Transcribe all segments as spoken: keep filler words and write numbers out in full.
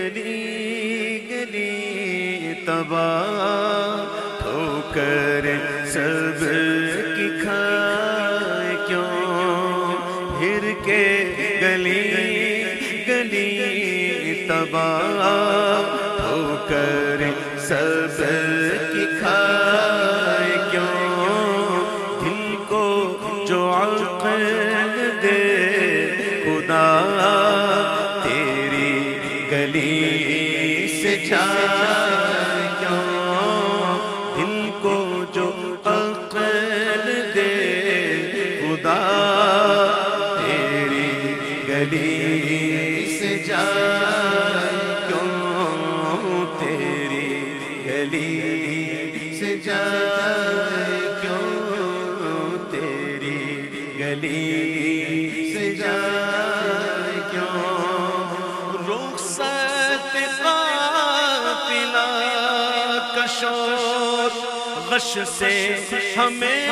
گلی گلی تباہ ہو کر سب کی کھائے کیوں پھر کے گلی گلی تباہ ہو کر سب کی کھائے کیوں دل کو جو عقل دے خدا تیری گلی سے جائے کیوں دل کو جو عقل دے خدا تیری گلی سے جائے کیوں تیری گلی سے جائے کیوں تیری گلی سے جائے کیوں رخصت قافلہ کا شور غش سے ہمیں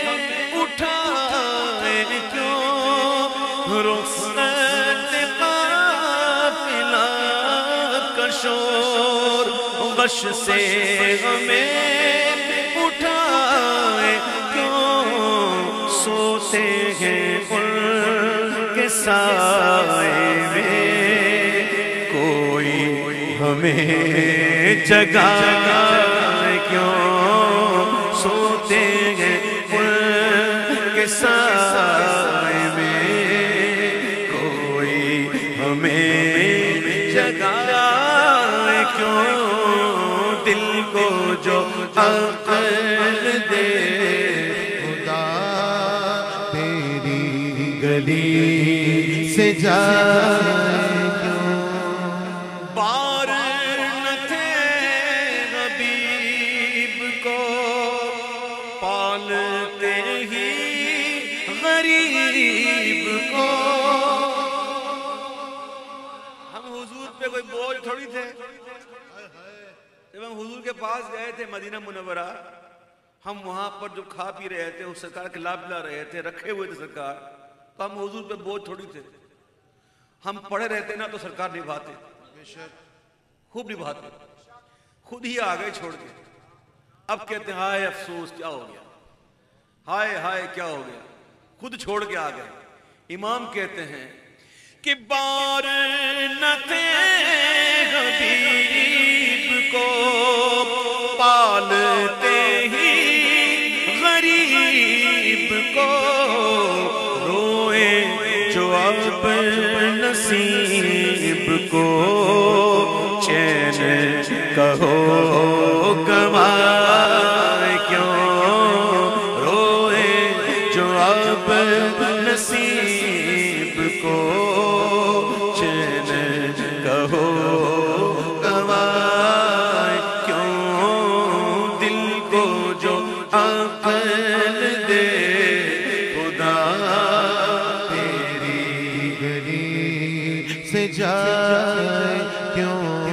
اٹھائے کیوں رخصت قافلہ کا شور غش سے ہمیں اٹھائے کیوں سوتے ہیں ان کے سائے میں کوئی ہمیں جگائے کیوں سوتے ہیں ان کے سائے میں کوئی ہمیں جگائے کیوں دل کو جو عقل دے خدا تیری گلی سے جائے کیوں بار نہ تھے حبیب کو پالتے ہی غریب کو ہم حضور پہ کوئی بوجھ تھوڑی تھے جب ہم حضور کے پاس گئے تھے مدینہ منورہ ہم وہاں پر جو کھا پی رہے تھے اس سرکار کے لاب لا رہے تھے رکھے ہوئے تھے سرکار تو ہم حضور پہ بوجھ تھوڑی تھے ہم پڑھے رہتے نا تو سرکار نبھاتے خوب نبھاتے خود ہی آگئے چھوڑ کے اب کہتے ہیں ہائے افسوس کیا ہو گیا ہائے ہائے کیا ہو گیا خود چھوڑ کے آگئے امام کہتے ہیں کہ بار نہ تھے حبیب کو پالتے ہی غریب کو روئے جو اب نصیب کو چین کہو گوائے کیوں روئے جو اب نصیب کو چین کہو گوائے کیوں دل کو جو عقل دے خدا تیری گلی سے جائے کیوں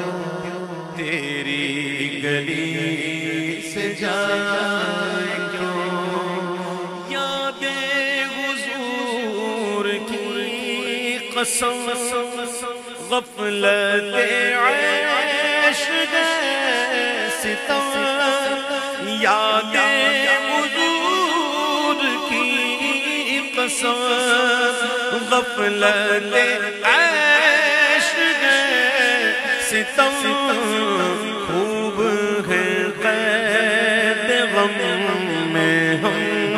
تیری گلی سے جائے کیوں یاد حضور کی قسم غفلت عیش ہے ستم یاد حضور کی قسم غفلت عیش ہے ستم خوب ہے قید غم میں ہم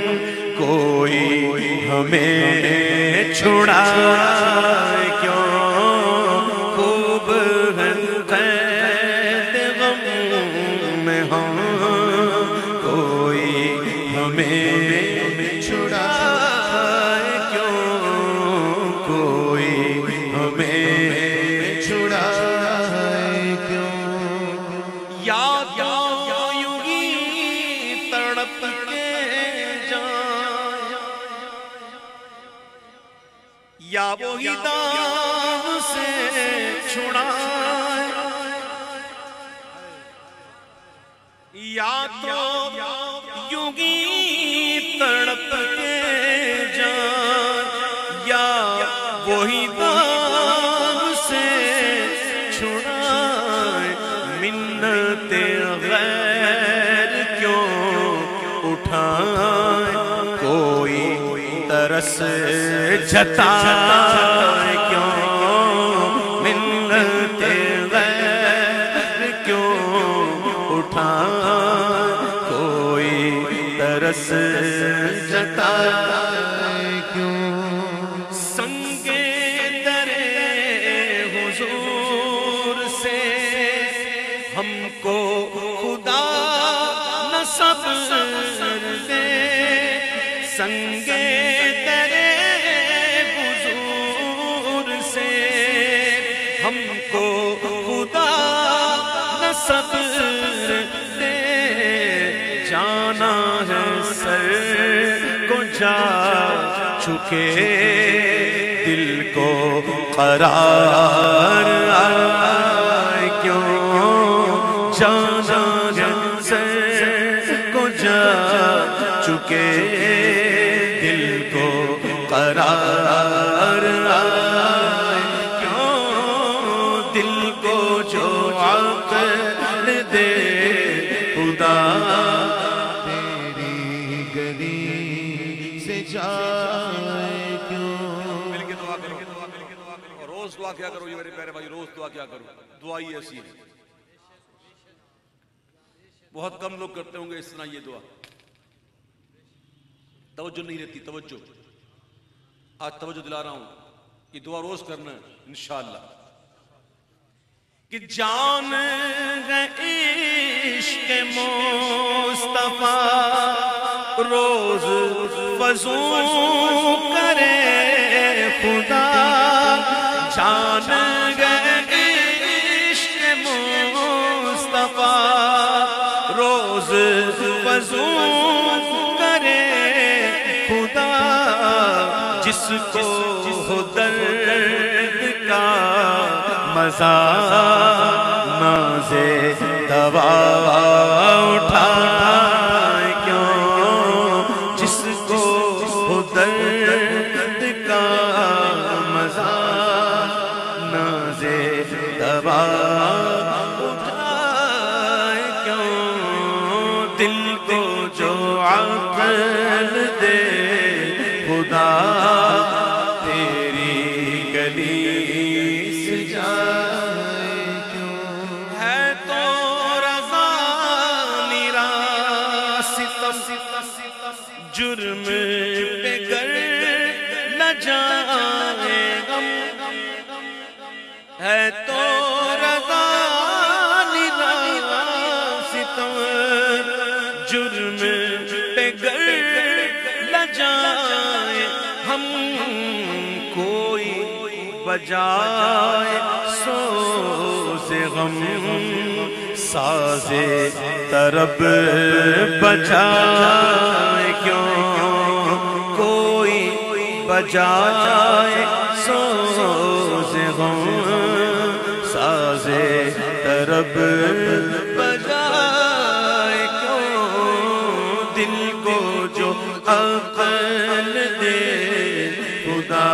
کوئی ہمیں چھڑائے کیوں خوب ہے قید غم میں ہم کوئی ہمیں چھڑائے کیوں کوئی ہمیں چھڑائے کیوں یاد یوں ہی تڑپ کے جائیں یا وہی دام سے چھڑائے یا تو یوں ہی تڑپ کے جائیں یا وہی دام سے چھڑائے ترس جتائے کیوں منت غیر کیوں اٹھائے کوئی ترس جتائے کیوں سنگ در حضور سے ہم کو خدا نصب دے سنگ در حضور سے ہم کو خدا نصب دے جانا ہے سر کو جا چکے دل کو قرار آئے کیوں جانا ہے سر کو جا چکے دل کو قرار آئے کیوں دل کو جو عقل دے خدا تیری گلی سے جائے کیوں مل کے دعا کرو روز دعا کیا کرو یہ میرے پیارے بھائی روز دعا کیا کرو دعا ہی ایسی ہے بہت کم لوگ کرتے ہوں گے اس طرح یہ دعا توجہ نہیں رہتی توجہ آج توجہ دلا رہا ہوں یہ دعا روز کرنا ہے انشاءاللہ کہ جان ہے عشق مصطفیٰ روز وضو کرے خدا جان ہے عشق مصطفیٰ روز وضو کرے خدا جس کو ہو درد کا مزہ نازے دوا اٹھائے کیوں جس کو ہو درد کا مزہ نازے دوا اٹھائے کیوں دل کو جو عقل دے خدا تیری گلی سے جائے کیوں ہے تو رضا میرا ستم جرم پہ گر نہ جائے غم ہے تو رضا میرا ستم جرم پہ گر نہ جائے ہم کوئی بجائے سوز غم ساز طرب بجائے کیوں کوئی بجائے سوز غم ساز طرب بجائے کیوں دل کو جو عقل دے خدا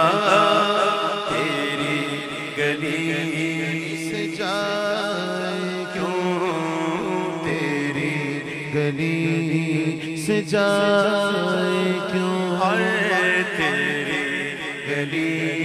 تیری گلی سے جائے کیوں تیری گلی سے جائے کیوں ہائے تیری گلی